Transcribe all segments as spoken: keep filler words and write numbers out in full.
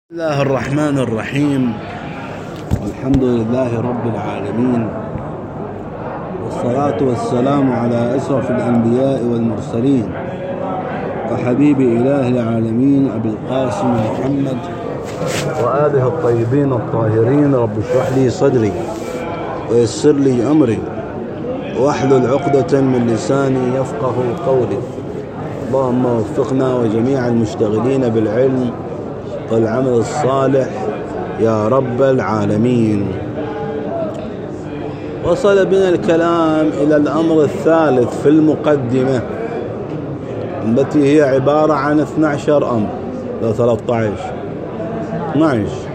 بسم الله الرحمن الرحيم. الحمد لله رب العالمين، والصلاة والسلام على أشرف الأنبياء والمرسلين وحبيب إله العالمين أبي القاسم محمد وآله الطيبين الطاهرين. رب اشرح لي صدري ويسر لي أمري واحلل عقدة من لساني يفقه قولي. اللهم وفقنا وجميع المشتغلين بالعلم والعمل الصالح يا رب العالمين. وصل بنا الكلام إلى الأمر الثالث في المقدمة، التي هي عبارة عن اثني عشر أمر، لا ثلاثة عشر اثني عشر.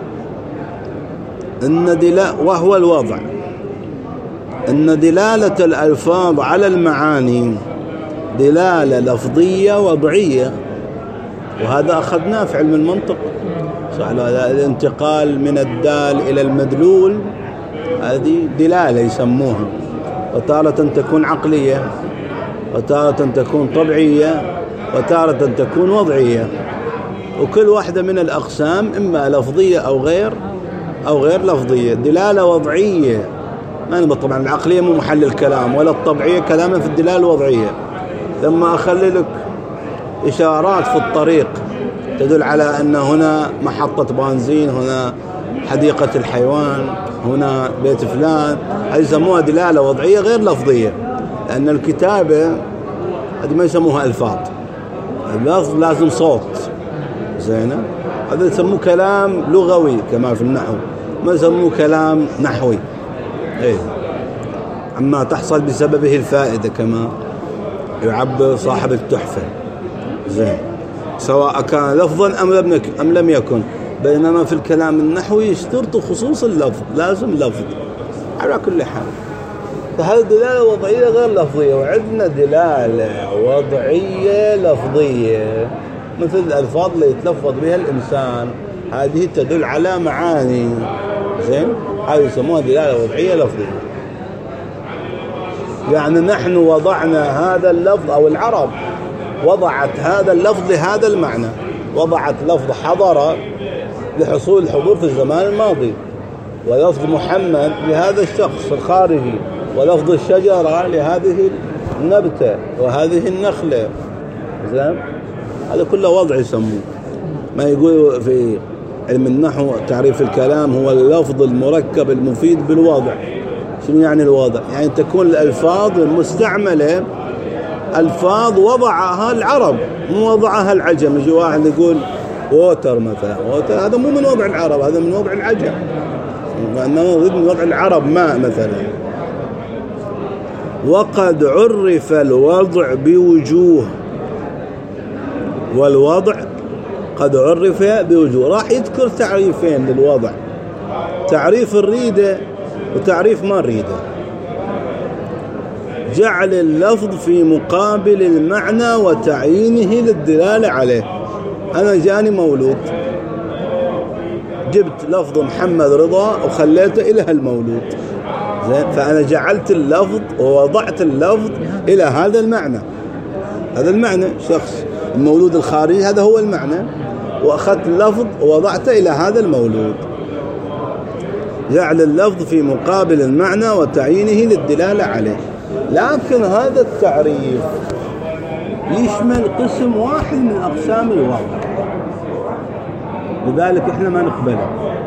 إن دلا وهو الوضع إن دلالة الألفاظ على المعاني دلالة لفظية وضعية، وهذا أخذناه في علم المنطق، صح؟ الانتقال من الدال إلى المدلول هذه دلالة يسموها، وتارة تكون عقلية، وتارة تكون طبيعية، وتارة تكون وضعية، وكل واحدة من الأقسام إما لفظية أو غير أو غير لفظية. دلالة وضعية، ما طبعا العقلية مو محل الكلام، ولا الطبيعية كلامنا في الدلالة الوضعية. لما أخلي لك إشارات في الطريق تدل على أن هنا محطة بنزين، هنا حديقة الحيوان، هنا بيت فلان، هذه يسموها دلالة وضعية غير لفظية، لأن الكتابة هذه ما يسموها ألفاظ، اللفظ لازم صوت، زينة، هذا يسموه كلام لغوي كما في النحو، ما يسموه كلام نحوي، إيه، عما تحصل بسببه الفائدة كما يعبر صاحب التحفة، زين، سواء كان لفظا أم لم أم لم يكن. بينما في الكلام النحوي يشترط خصوص اللفظ، لازم لفظ على كل حال. فهذه دلالة وضعية غير لفظية، وعندنا دلالة وضعية لفظية مثل الألفاظ اللي يتلفظ بها الإنسان، هذه تدل على معاني، زين، هذه يسموها دلالة وضعية لفظية. يعني نحن وضعنا هذا اللفظ، أو العرب وضعت هذا اللفظ لهذا المعنى، وضعت لفظ حضر لحصول الحضور في الزمان الماضي، ولفظ محمد لهذا الشخص الخارجي، ولفظ الشجرة لهذه النبتة وهذه النخلة، زين، هذا كله وضع يسموه. ما يقول في علم النحو تعريف الكلام هو اللفظ المركب المفيد بالوضع. شنو يعني الوضع؟ يعني تكون الألفاظ المستعملة ألفاظ وضعها العرب، مو وضعها العجم. يجي واحد يقول ووتر مثلا، ووتر هذا مو من وضع العرب، هذا من وضع العجم، وإنما نريد من وضع العرب ماء مثلا. وقد عرف الوضع بوجوه، والوضع قد عرف بوجوه. راح يذكر تعريفين للوضع، تعريف الريدة وتعريف ما الريدة. جعل اللفظ في مقابل المعنى وتعيينه للدلالة عليه. أنا جاني مولود، جبت لفظ محمد رضا وخليته إلى المولود، زين، فأنا جعلت اللفظ ووضعت اللفظ إلى هذا المعنى، هذا المعنى شخص المولود الخارجي، هذا هو المعنى، وأخذت اللفظ ووضعته إلى هذا المولود. جعل اللفظ في مقابل المعنى وتعيينه للدلالة عليه. لكن هذا التعريف يشمل قسم واحد من أقسام الوضع، لذلك إحنا ما نقبله.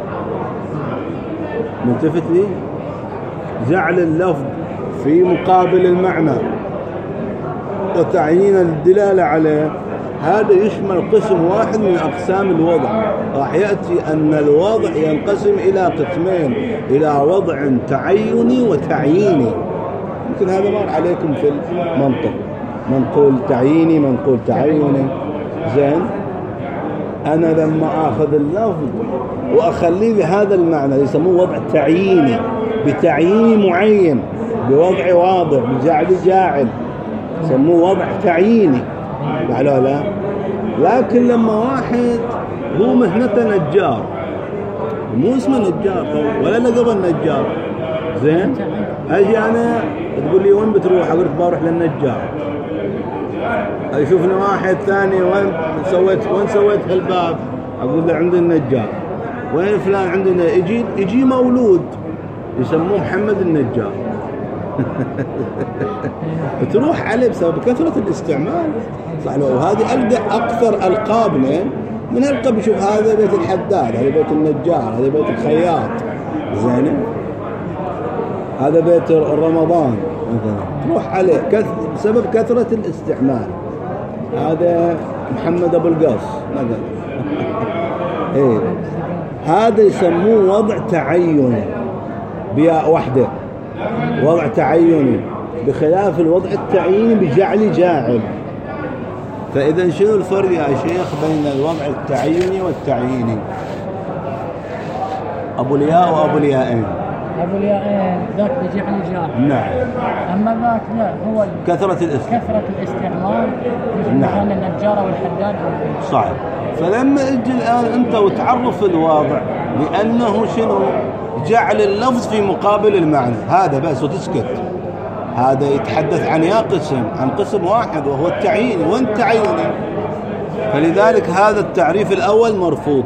ملتفت لي؟ جعل اللفظ في مقابل المعنى وتعيين الدلالة عليه، هذا يشمل قسم واحد من أقسام الوضع. راح يأتي أن الوضع ينقسم إلى قسمين، إلى وضع تعيني وتعييني. يمكن هذا مر عليكم في المنطق، منقول تعييني منقول تعيني، زين. أنا لما أخذ اللفظ وأخليه بهذا المعنى يسموه وضع تعييني، بتعيين معين، بوضع واضح، بجعل جاعل، يسموه وضع تعييني، لا لا. لكن لما واحد هو مهنته نجار، مو اسمه نجار ولا لقب النجار، زين، أجي أنا تقول لي وين بتروح؟ أقول لك بروح للنجار. يشوفني واحد ثاني وين سويت وين سويت هالباب؟ أقول له عند النجار. وين فلان عندنا؟ يجي يجي مولود يسموه محمد النجار. تروح عليه بسبب كثرة الاستعمال. صح. وهذه ألقى أكثر ألقابنا من ألقاب. شوف هذا بيت الحداد، هذا بيت النجار، هذا بيت الخياط، زين، هذا بيت رمضان مثلا. تروح عليه كث... بسبب كثرة الاستعمال. هذا محمد أبو القاص مثلا. إيه، هذا يسموه وضع تعيني بياء وحده، وضع تعيني، بخلاف الوضع التعييني بجعل جاعل. فإذا شنو الفرق يا شيخ بين الوضع التعيني والتعييني؟ أبو الياء وأبو الياءين. أبو الياءين ذاك بجعل جاعل. نعم. أما ذاك لا، هو كثرة الاستعمال. كثرة الاستعمال مثل نعم. النجار والحداد. صحيح. فلما اجي الآن أنت وتعرف الواضع لأنه شنو؟ جعل اللفظ في مقابل المعنى، هذا بس وتسكت. هذا يتحدث عن يا قسم، عن قسم واحد وهو التعيين والتعيني. فلذلك هذا التعريف الأول مرفوض.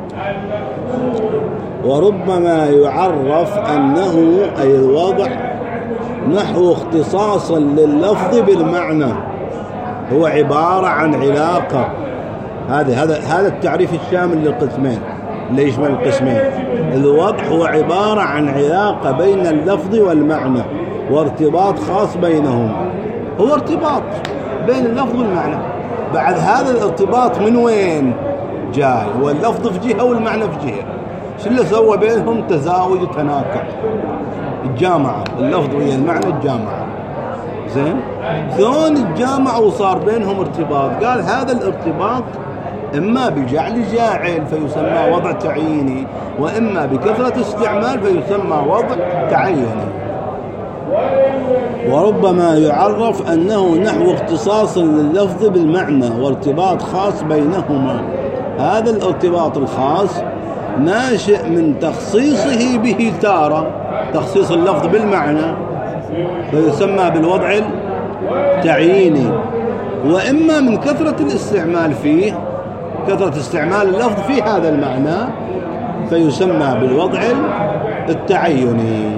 وربما يعرف أنه أي الوضع نحو اختصاصا لللفظ بالمعنى، هو عبارة عن علاقة. هذا هذا هذا التعريف الشامل للقسمين اللي يشمل القسمين. الوضع هو عبارة عن علاقة بين اللفظ والمعنى وارتباط خاص بينهم. هو ارتباط بين اللفظ والمعنى. بعد هذا الارتباط من وين جاي؟ هو اللفظ في جهة والمعنى في جهة. شو اللي سوى بينهم؟ تزاوج وتناكح، الجامعة، اللفظ ويا المعنى الجامعة. زين، شلون الجامعة وصار بينهم ارتباط؟ قال هذا الارتباط إما بجعل جاعل فيسمى وضع تعييني، وإما بكثرة استعمال فيسمى وضع تعيني. وربما يعرف أنه نحو اختصاص لللفظ بالمعنى وارتباط خاص بينهما. هذا الارتباط الخاص ناشئ من تخصيصه به تارة، تخصيص اللفظ بالمعنى فيسمى بالوضع التعييني، وإما من كثرة الاستعمال فيه، كثرة استعمال اللفظ في هذا المعنى فيسمى بالوضع التعيني.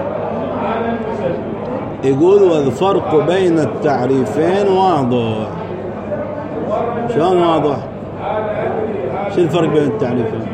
يقول والفرق بين التعريفين واضح. شلون واضح؟ شو الفرق بين التعريفين؟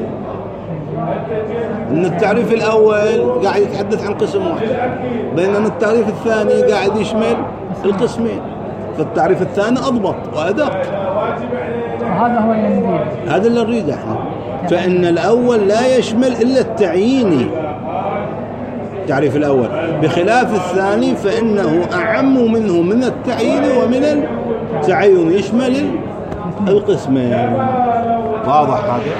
ان التعريف الاول قاعد يتحدث عن قسم واحد، بينما التعريف الثاني قاعد يشمل القسمين. فالتعريف الثاني اضبط وادق. وهذا هو اللي نريده. هذا اللي نريده احنا. فان الاول لا يشمل الا التعييني، التعريف الأول، بخلاف الثاني فإنه أعم منه من التعيين ومن التعين، يشمل القسمين. واضح هذا؟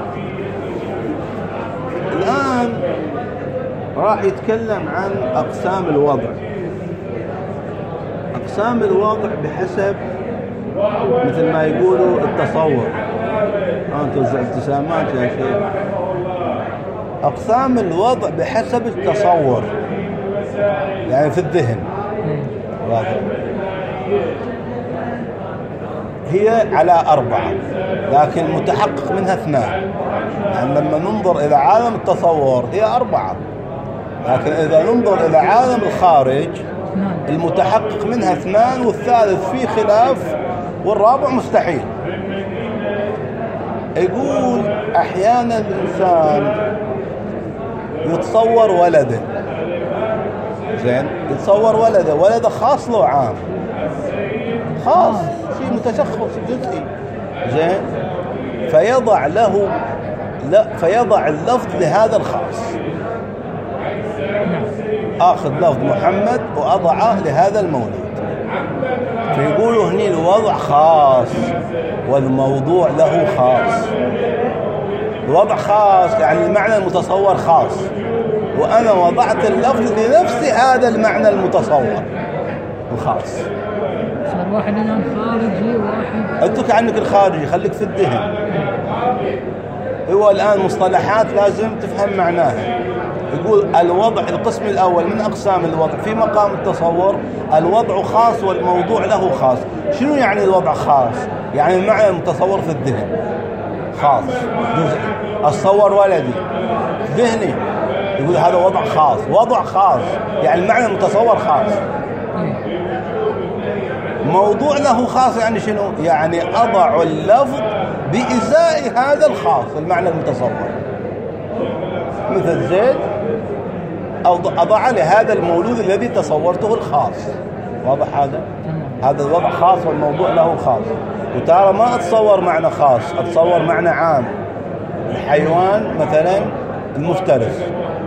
الآن راح يتكلم عن أقسام الوضع. أقسام الوضع بحسب مثل ما يقولوا التصور. أنت توزع ابتسامات يا شيخ. أقسام الوضع بحسب التصور، يعني في الذهن. واضح. هي على أربعة، لكن المتحقق منها اثنان. يعني لما ننظر إلى عالم التصور هي أربعة، لكن إذا ننظر إلى عالم الخارج المتحقق منها اثنان، والثالث فيه خلاف، والرابع مستحيل. يقول أحيانا الإنسان يتصور ولده، زين، يتصور ولده، ولده خاص له عام، خاص، شيء متشخص جزئي، زين، فيضع له لا فيضع اللفظ لهذا الخاص. آخذ لفظ محمد وأضعه لهذا المولود، فيقولوا هني الوضع خاص والموضوع له خاص. الوضع خاص يعني المعنى المتصور خاص، وأنا وضعت اللفظ لنفس هذا المعنى المتصور الخاص. صار واحد الآن خارجي وواحد أترك عنك الخارجي، خليك في الذهن. هو الآن مصطلحات لازم تفهم معناها. يقول الوضع القسم الأول من أقسام الوضع في مقام التصور، الوضع خاص والموضوع له خاص. شنو يعني الوضع خاص؟ يعني المعنى المتصور في الذهن خاص جزئي. أتصور ولدي ذهني يقول هذا وضع خاص، وضع خاص يعني المعنى المتصور خاص. موضوع له خاص يعني شنو؟ يعني أضع اللفظ بإزاء هذا الخاص المعنى المتصور. مثل زيد أضع لهذا المولود الذي تصورته الخاص. واضح هذا؟ هذا الوضع خاص والموضوع له خاص. وترى ما أتصور معنى خاص، أتصور معنى عام. الحيوان مثلا المفترس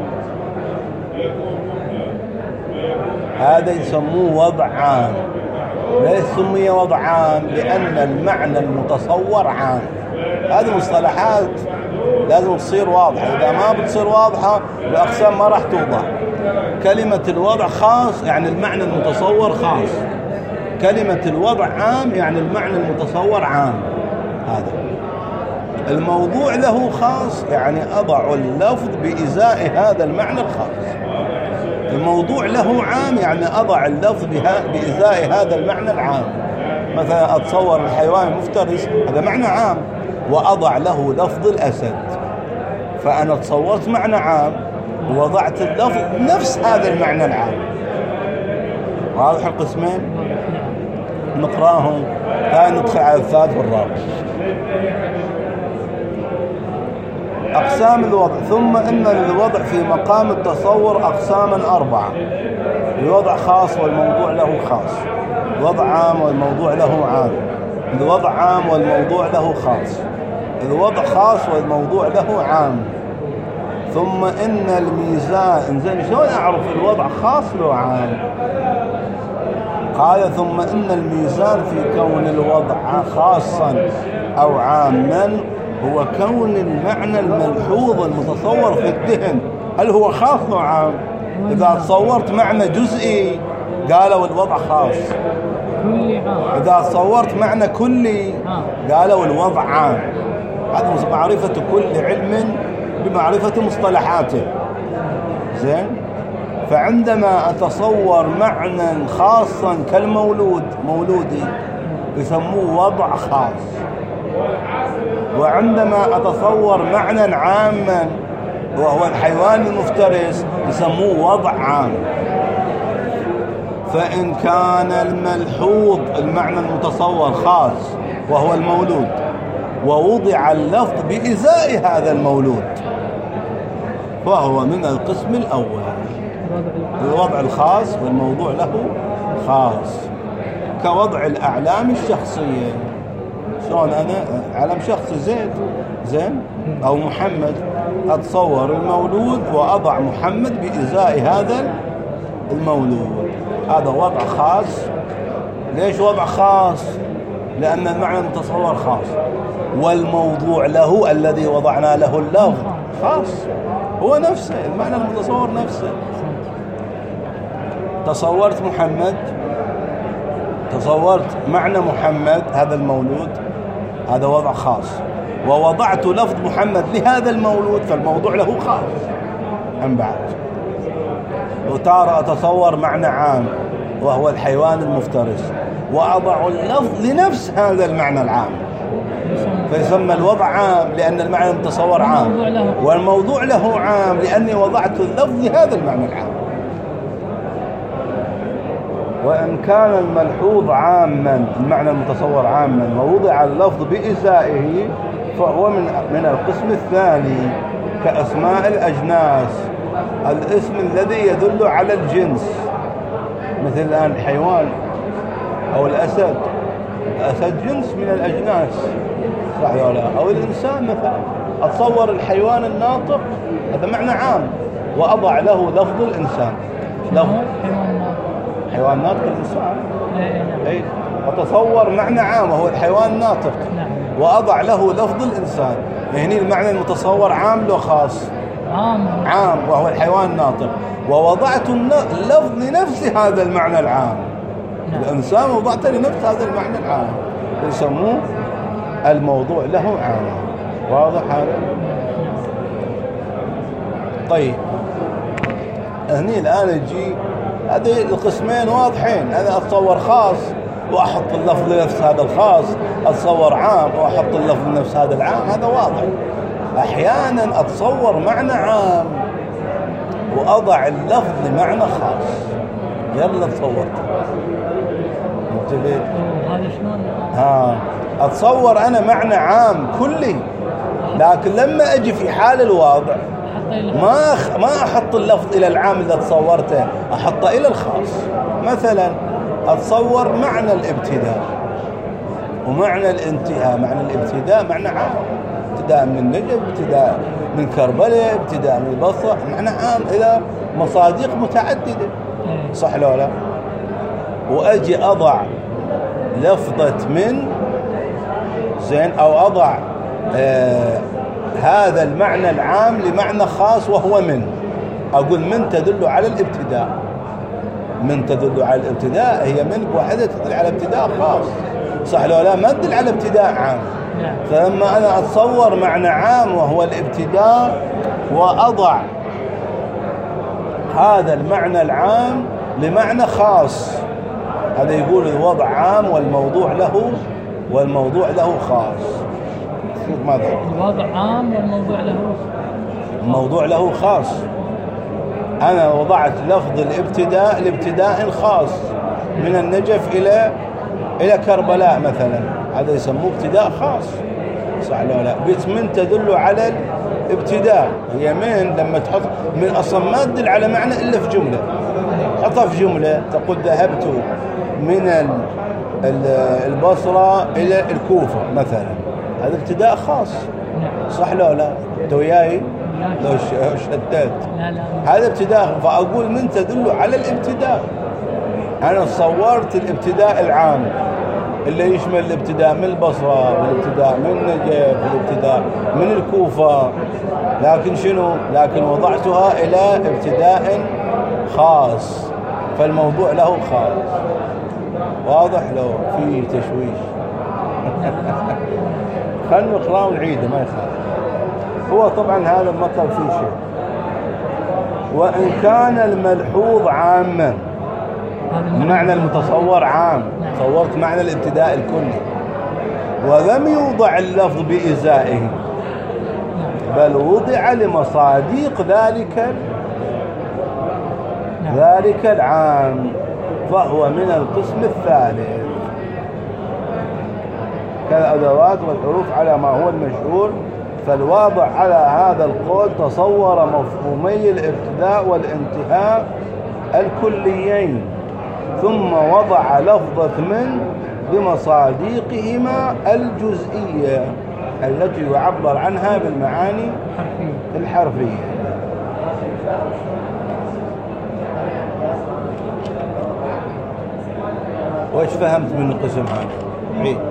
هذا يسموه وضع عام. ليش سمي وضع عام؟ لأن المعنى المتصور عام. هذه مصطلحات لازم تصير واضحة. إذا ما بتصير واضحة الأقسام ما راح توضح. كلمة الوضع خاص يعني المعنى المتصور خاص. كلمة الوضع عام يعني المعنى المتصور عام. هذا الموضوع له خاص يعني أضع اللفظ بإزاء هذا المعنى الخاص. الموضوع له عام يعني أضع اللفظ بإزاء هذا المعنى العام. مثلا أتصور الحيوان المفترس هذا معنى عام وأضع له لفظ الأسد، فأنا تصورت معنى عام ووضعت اللفظ نفس هذا المعنى العام. واضح القسمين؟ نقراهم هاي ندخل على الثالث والرابع. أقسام الوضع. ثم إن للوضع في مقام التصور أقساما أربعة: الوضع خاص والموضوع له خاص، الوضع عام والموضوع له عام، الوضع عام والموضوع له خاص، الوضع خاص والموضوع له عام. ثم إن الميزان. إنزين شلون أعرف الوضع خاص له عام؟ قال ثم إن الميزان في كون الوضع خاصا أو عاما هو كون المعنى الملحوظ المتصور في الذهن هل هو خاص أو عام. إذا تصورت معنى جزئي قالوا الوضع خاص، إذا تصورت معنى كلي قالوا الوضع عام. هذا معرفة كل علم بمعرفة مصطلحاته. زين. فعندما أتصور معنى خاصا كالمولود مولودي يسموه وضع خاص، وعندما أتصور معنى عاما وهو الحيوان المفترس يسموه وضع عام. فإن كان الملحوظ المعنى المتصور خاص وهو المولود ووضع اللفظ بإزاء هذا المولود فهو من القسم الأول. الوضع الخاص والموضوع له خاص، كوضع الأعلام الشخصية. شلون أنا علم شخصي زيد زين أو محمد، أتصور المولود وأضع محمد بإزاء هذا المولود، هذا وضع خاص. ليش وضع خاص؟ لأن المعنى المتصور خاص والموضوع له الذي وضعنا له اللفظ خاص، هو نفسه المعنى المتصور نفسه. تصورت محمد، تصورت معنى محمد هذا المولود، هذا وضع خاص، ووضعت لفظ محمد لهذا المولود فالموضوع له خاص. أم بعد وتارة أتصور معنى عام وهو الحيوان المفترس وأضع اللفظ لنفس هذا المعنى العام فيسمى الوضع عام لأن المعنى المتصور عام، والموضوع له عام لأني وضعت اللفظ لهذا المعنى العام. وإن كان الملحوظ عاما المعنى المتصور عاما ووضع اللفظ بإزائه فهو من من القسم الثاني كأسماء الأجناس، الاسم الذي يدل على الجنس، مثل الآن الحيوان أو الأسد. الأسد جنس من الأجناس صح ولا لا؟ أو الإنسان مثلا، أتصور الحيوان الناطق هذا معنى عام وأضع له لفظ الإنسان. لفظ حيوان ناطق الإنسان، أي أتصور معنى عام وهو الحيوان الناطق وأضع له لفظ الإنسان. يعني المعنى المتصور عام لو خاص؟ عام عام وهو الحيوان الناطق، ووضعت اللفظ لنفس هذا المعنى العام. الإنسان وضعت لنفس هذا المعنى العام يسموه الموضوع له عام. واضح هذا؟ طيب هني الآن يجي هذه القسمين واضحين. أنا أتصور خاص وأحط اللفظ لنفس هذا الخاص أتصور عام، وأحط اللفظ لنفس هذا العام، هذا واضح. أحيانا أتصور معنى عام وأضع اللفظ لمعنى خاص. يلا تصورت انتبه. هذا شلون؟ ها أتصور أنا معنى عام كلي، لكن لما أجي في حال الواضع ما أخ... ما أحط اللفظ إلى العام اللي تصورته، أحطه إلى الخاص. مثلا أتصور معنى الابتداء ومعنى الانتهاء. معنى الابتداء معنى عام، ابتداء من النجف، ابتداء من كربلاء، ابتداء من البصرة، معنى عام إلى مصادق متعددة، صح لو لا؟ وأجي أضع لفظة من زين، أو أضع آه هذا المعنى العام لمعنى خاص وهو من. أقول من تدل على الابتداء، من تدل على الابتداء، هي من بوحدها تدل على ابتداء خاص، صح لو لا؟ ما تدل على ابتداء عام. فلما أنا أتصور معنى عام وهو الابتداء وأضع هذا المعنى العام لمعنى خاص، هذا يقول الوضع عام والموضوع له والموضوع له خاص. ماذا؟ الوضع عام والموضوع له الموضوع له خاص. أنا وضعت لفظ الابتداء لابتداء خاص من النجف إلى إلى كربلاء مثلا، هذا يسموه ابتداء خاص، صح لو لا؟ قلت من تدل على الابتداء، هي من لما تحط من أصلا ما تدل على معنى إلا في جملة، حطها في جملة تقول ذهبت من البصرة إلى الكوفة مثلا، هذا ابتداء خاص، صح لو لا؟ أنت وياي؟ لو شددت لا لا هذا ابتداء. فأقول من تدل على الابتداء. أنا صورت الابتداء العام اللي يشمل الابتداء من البصرة والابتداء من النجف والابتداء من الكوفة، لكن شنو؟ لكن وضعتها إلى ابتداء خاص، فالموضوع له خاص. واضح لو في تشويش؟ خلنا نقرأ ونعيده ما يخالف. هو طبعا هذا المطلب فيه شيء. وإن كان الملحوظ عاما، معنى المتصور عام، صورت معنى الابتداء الكلي، ولم يوضع اللفظ بإزائه بل وضع لمصاديق ذلك ذلك العام، فهو من القسم الثالث. كالأدوات والحروف على ما هو المشهور، فالواضع على هذا القول تصور مفهومي الابتداء والانتهاء الكليين، ثم وضع لفظة من بمصاديقهما الجزئية التي يعبر عنها بالمعاني الحرفية. وش فهمت من القسم هذا؟ عيد.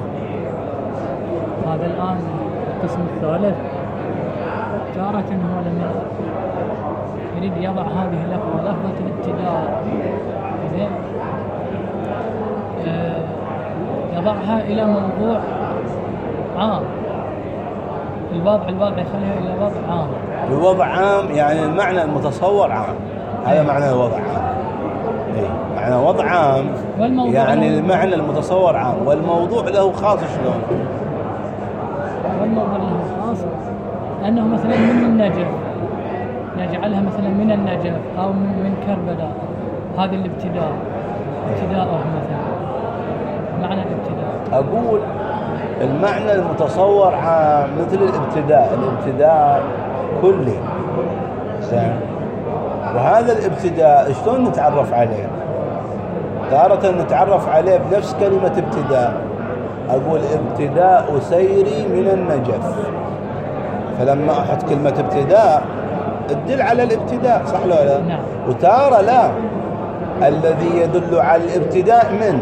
هذا الآن القسم الثالث، تارة هو لما يريد يضع هذه اللفظة لفظة الابتداء زين آه يضعها إلى موضوع عام، الوضع الوضع يخليها إلى وضع عام. الوضع عام يعني المعنى المتصور عام، هذا معنى الوضع عام. إيه؟ معنى وضع عام يعني المعنى المتصور عام والموضوع له خاص. شلون؟ والموضوع له خاص لأنه مثلا من النجف نجعلها مثلا من النجف أو من كربلاء، هذا الابتداء ابتداءه مثلا معنى الابتداء. أقول المعنى المتصور عام مثل الابتداء، الابتداء كلي زين، وهذا الابتداء شلون نتعرف عليه؟ تارة نتعرف عليه بنفس كلمة ابتداء، أقول ابتداء سيري من النجف، فلما أحط كلمة ابتداء تدل على الابتداء، صح لو لا؟ نعم. وتارة لا، الذي يدل على الابتداء من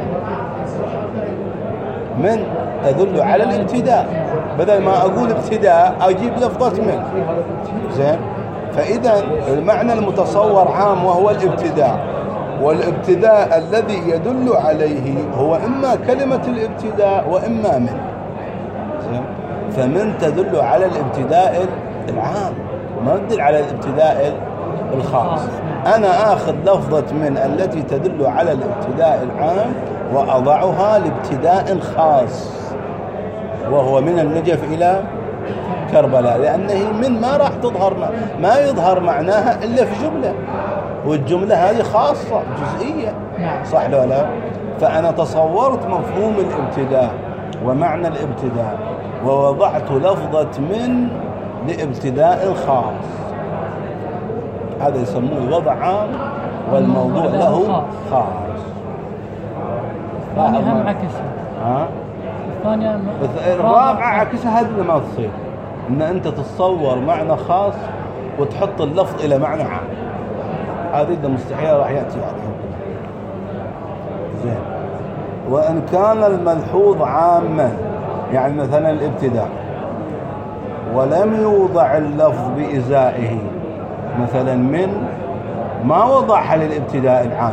من تدل على الابتداء، بدل ما أقول ابتداء أجيب لفظة من زين. فإذا المعنى المتصور عام وهو الابتداء، والابتداء الذي يدل عليه هو إما كلمة الابتداء وإما من زين. فمن تدل على الابتداء العام، ما تدل على الابتداء الخاص. أنا آخذ لفظة من التي تدل على الابتداء العام وأضعها لابتداء خاص، وهو من النجف إلى كربلاء، لأنه من ما راح تظهر ما, ما يظهر معناها إلا في جملة، والجملة هذه خاصة جزئية، صح ولا لا؟ فأنا تصورت مفهوم الابتداء ومعنى الابتداء ووضعت لفظة من لابتداء خاص، هذا يسموه وضع عام والموضوع له خاص. الثانية هم عكسها. ها؟ الثانية الرابعة عكسها، هذه ما تصير، إن أنت تتصور معنى خاص وتحط اللفظ إلى معنى عام، هذه ده مستحيل راح يأتي عليهم. زين. وإن كان الملحوظ عاما، يعني مثلا الابتداء، ولم يوضع اللفظ بإزائه، مثلا من ما وضعها للابتداء العام،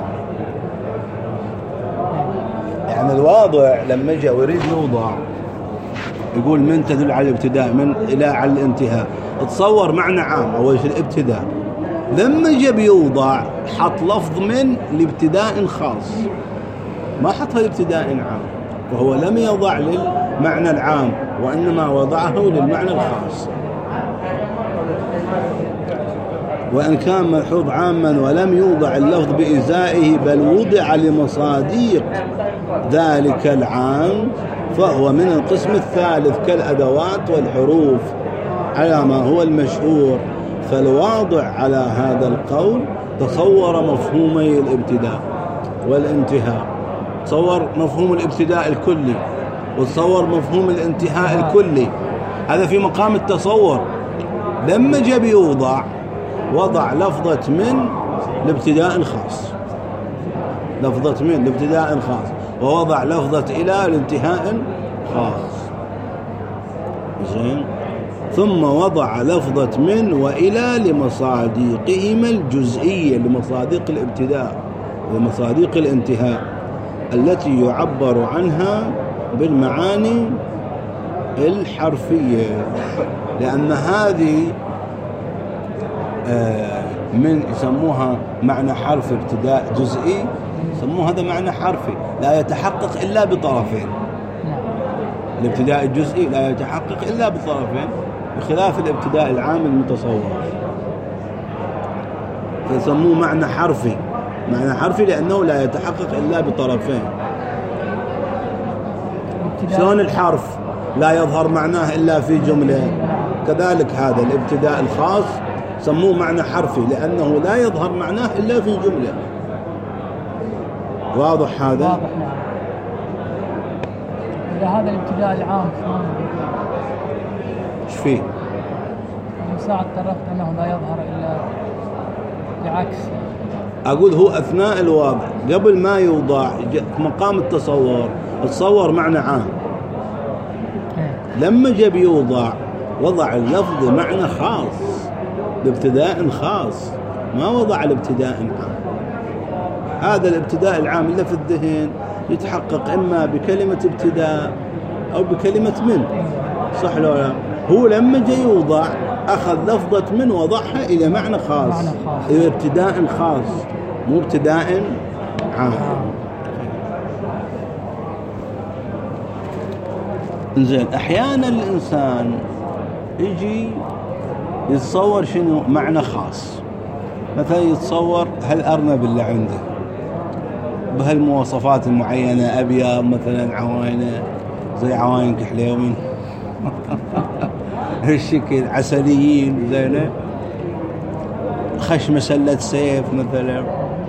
يعني الواضع لما جاء ويريد يوضع يقول من تدل على الابتداء من إلى على الانتهاء، تصور معنى عام أول شيء الابتداء، لما جاء بيوضع حط لفظ من لابتداء خاص، ما حطها لابتداء عام، وهو لم يضع للمعنى العام وإنما وضعه للمعنى الخاص. وإن كان ملحوظ عاما ولم يوضع اللفظ بإزائه بل وضع لمصاديق ذلك العام فهو من القسم الثالث كالأدوات والحروف على ما هو المشهور. فالواضع على هذا القول تصور مفهومي الابتداء والانتهاء، تصور مفهوم الابتداء الكلي وتصور مفهوم الانتهاء الكلي، هذا في مقام التصور. لما جاء يوضع وضع لفظة من لابتداء خاص، لفظة من لابتداء خاص، ووضع لفظة إلى الانتهاء خاص. زين. ثم وضع لفظة من وإلى لمصاديقهما الجزئية، لمصاديق الابتداء ومصاديق الانتهاء التي يعبر عنها بالمعاني الحرفية، لأن هذه من يسموها معنى حرف ابتداء جزئي، يسموه هذا معنى حرفي لا يتحقق إلا بطرفين. الابتداء الجزئي لا يتحقق إلا بطرفين بخلاف الابتداء العام المتصور، فيسموه معنى حرفي. معنى حرفي لأنه لا يتحقق إلا بطرفين. شلون الحرف لا يظهر معناه إلا في جملة، كذلك هذا الابتداء الخاص سموه معنى حرفي لأنه لا يظهر معناه إلا في جملة. واضح هذا؟ واضح. إذا هذا الابتداء العام ايش فيه؟ من ساعة طرفت أنه لا يظهر إلا بعكس. أقول هو أثناء الوضع قبل ما يوضع مقام التصور تصور معنى عام، لما جاء يوضع وضع اللفظ معنى خاص بابتداء خاص، ما وضع الابتداء العام. هذا الابتداء العام اللي في الذهن يتحقق إما بكلمة ابتداء أو بكلمة من، صح لو لا؟ هو لما جاء يوضع أخذ لفظة من وضعها إلى معنى خاص، إلى ابتداء خاص مو ابتداء عام. إنزين. أحيانا الإنسان يجي يتصور شنو معنى خاص، مثلا يتصور هالأرنب اللي عنده بهالمواصفات المعينة، أبيض مثلا عواينه زي عواين كحليوين هالشكل، عسليين زينه، خش مسلة سيف مثلا،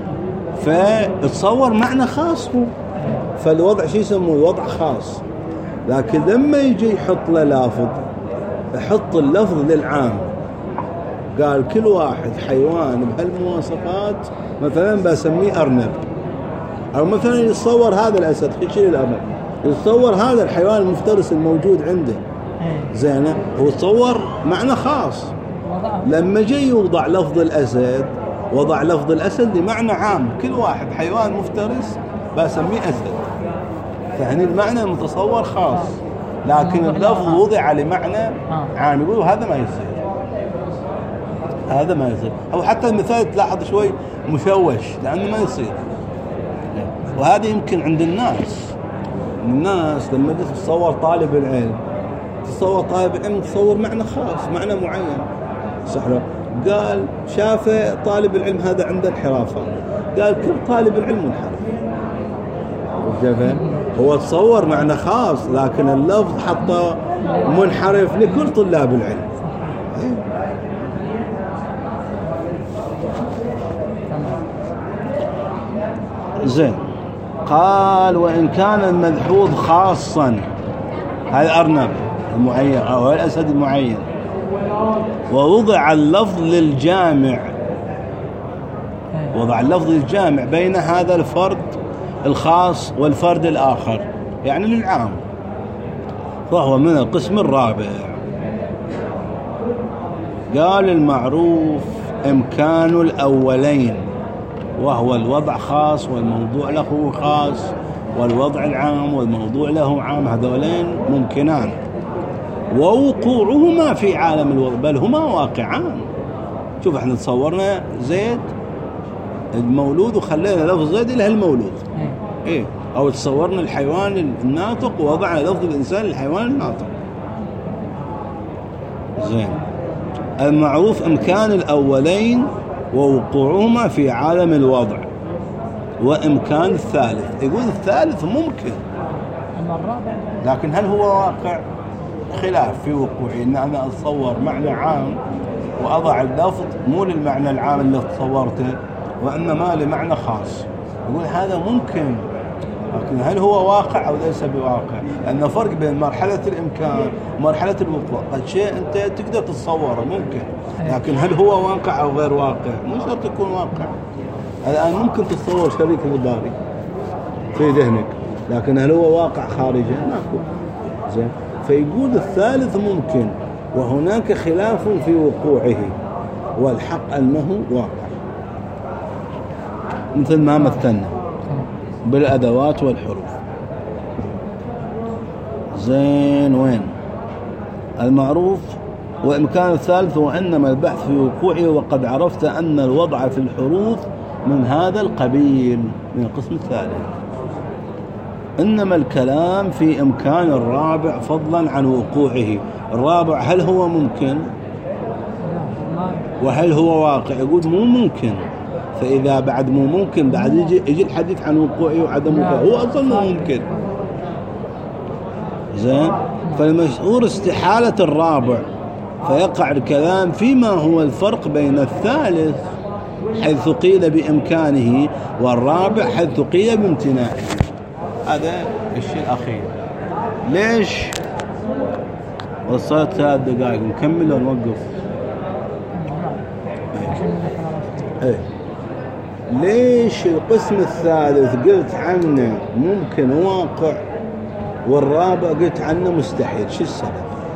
فتصور معنى خاص هو، فالوضع شو يسموه وضع خاص. لكن لما يجي يحط له لافظ يحط اللفظ للعام، قال كل واحد حيوان بهالمواصفات مثلا بسميه أرنب، أو مثلا يتصور هذا الأسد يشيل الأرنب، يتصور هذا الحيوان المفترس الموجود عنده زينه، هو تصور معنى خاص. لما جاي يوضع لفظ الأسد وضع لفظ الأسد لمعنى عام، كل واحد حيوان مفترس بسميه أسد، فهني المعنى المتصور خاص، لكن اللفظ وضع لمعنى عام. يقولوا هذا ما يصير، هذا ما يصير. أو حتى المثال تلاحظ شوي مشوش لأنه ما يصير. وهذا يمكن عند الناس الناس لما تتصور طالب العلم تصور طالب العلم تصور معنى خاص معنى معين صح له. قال شافه طالب العلم هذا عنده انحرافات قال كل طالب العلم منحرف. هو تصور معنى خاص لكن اللفظ حطه منحرف لكل طلاب العلم. زين. قال وإن كان الملحوظ خاصا هذا أرنب المعين أو الأسد المعين ووضع اللفظ للجامع وضع اللفظ للجامع بين هذا الفرد الخاص والفرد الآخر يعني للعام فهو من القسم الرابع. قال المعروف إمكان الأولين وهو الوضع خاص والموضوع له خاص والوضع العام والموضوع له عام هذولين ممكنان ووقوعهما في عالم الوضع بل هما واقعان. شوف احنا تصورنا زيد المولود وخلينا لفظ زيد له المولود ايه او تصورنا الحيوان الناطق ووضعنا لفظ الإنسان للحيوان الناطق. زين. المعروف إمكان الأولين ووقوعهما في عالم الوضع وإمكان الثالث. يقول الثالث ممكن لكن هل هو واقع؟ خلاف في وقوعه إن أنا أتصور معنى عام وأضع اللفظ مو للمعنى العام اللي تصورته وإنما لمعنى خاص. يقول هذا ممكن لكن هل هو واقع أو ليس بواقع؟ لأن فرق بين مرحلة الإمكان ومرحلة الوقوع. قد شيء أنت تقدر تتصوره ممكن لكن هل هو واقع أو غير واقع؟ مو شرط يكون واقع. الآن ممكن تتصور شريك الباري في ذهنك لكن هل هو واقع خارجه؟ ماكو. زين. فيقول الثالث ممكن وهناك خلاف في وقوعه والحق أنه واقع مثل ما مثلنا بالأدوات والحروف. زين. وين المعروف وإمكان الثالث وإنما البحث في وقوعه وقد عرفت أن الوضع في الحروف من هذا القبيل من القسم الثالث. إنما الكلام في إمكان الرابع فضلا عن وقوعه. الرابع هل هو ممكن وهل هو واقع؟ يقول مو ممكن. فإذا بعد مو ممكن بعد يجي, يجي الحديث عن وقوعه وعدم وقوعه هو أصلا مو ممكن. زين. فالمشهور استحالة الرابع فيقع الكلام فيما هو الفرق بين الثالث حيث قيل بإمكانه والرابع حيث قيل بامتناعه. هذا الشيء الأخير. ليش وصلت ثلاث دقائق نكمل ونوقف؟ ايه ليش القسم الثالث قلت عنه ممكن واقع والرابع قلت عنه مستحيل؟ شو السبب؟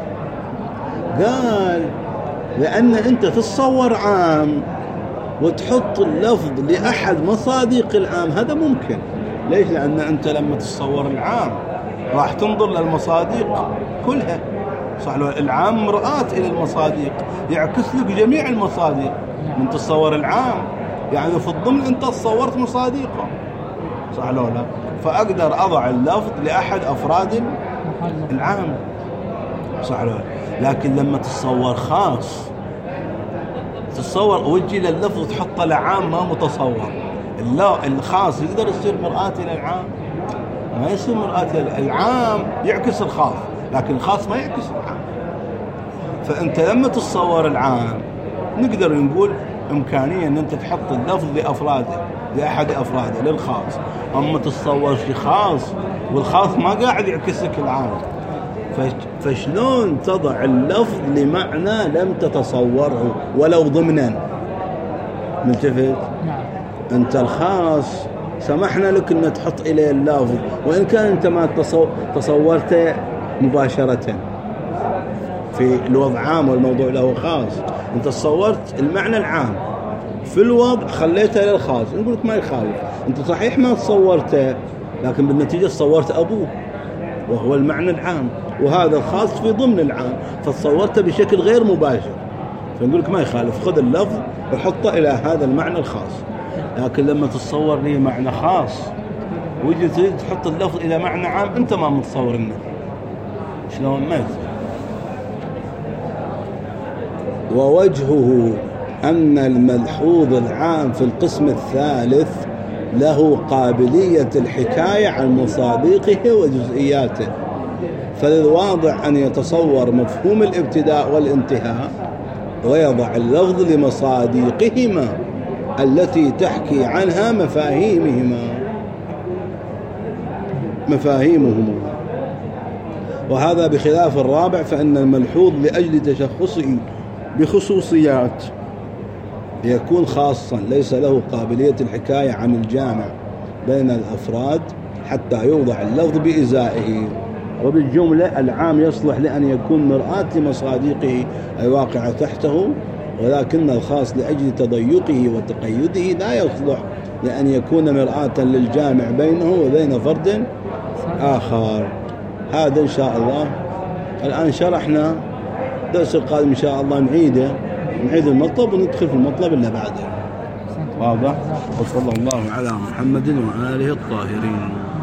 قال لأن أنت تتصور عام وتحط اللفظ لأحد مصادق العام هذا ممكن. ليش؟ لأن أنت لما تتصور العام راح تنظر للمصادق كلها صح. العام مرآة إلى المصادق يعكس لك جميع المصادق من تصور العام يعني في الضمن أنت تصورت مصادقه صح لو لا. فأقدر أضع اللفظ لأحد أفراد العام صح لو. لكن لما تتصور خاص تتصور وجي لللفظ تحطه لعام ما متصور. الخاص يقدر يصير مرآة إلى العام؟ ما يصير مرآة إلى العام. يعكس الخاص لكن الخاص ما يعكس العام. فأنت لما تتصور العام نقدر نقول إمكانية أن أنت تحط اللفظ لأفراده لأحد أفراده للخاص. أما تتصور شيء خاص والخاص ما قاعد يعكس لك العام فشلون تضع اللفظ لمعنى لم تتصوره ولو ضمنا؟ ملتفت؟ أنت الخاص سمحنا لك أن تحط إليه اللفظ وإن كان أنت ما تصورته مباشرة في الوضع عام والموضوع له خاص. أنت تصورت المعنى العام في الوضع خليته للخاص. نقول لك ما يخالف. أنت صحيح ما تصورته لكن بالنتيجة تصورت أبوه وهو المعنى العام وهذا الخاص في ضمن العام فتصورته بشكل غير مباشر فنقول لك ما يخالف، خذ اللفظ وحطه إلى هذا المعنى الخاص. لكن لما تتصور لي معنى خاص ويجي تريد تحط اللفظ إلى معنى عام أنت ما متصور إنه شلون ما يصير. ووجهه أن الملحوظ العام في القسم الثالث له قابلية الحكاية عن مصادقه وجزئياته، فللواضع أن يتصور مفهوم الابتداء والانتهاء ويضع اللفظ لمصادقهما التي تحكي عنها مفاهيمهما مفاهيمهما وهذا بخلاف الرابع، فإن الملحوظ لأجل تشخصه بخصوصيات يكون خاصا ليس له قابلية الحكاية عن الجامع بين الأفراد حتى يوضع اللفظ بإزائه. وبالجملة العام يصلح لأن يكون مرآة لمصادقه الواقعة تحته، ولكن الخاص لأجل تضيقه وتقيده لا يصلح لأن يكون مرآة للجامع بينه وبين فرد آخر. هذا إن شاء الله. الآن شرحنا درس القادم إن شاء الله نعيده نعيد المطلب وندخل في المطلب اللي بعده. واضح؟ وصلى الله على محمد وآله الطاهرين.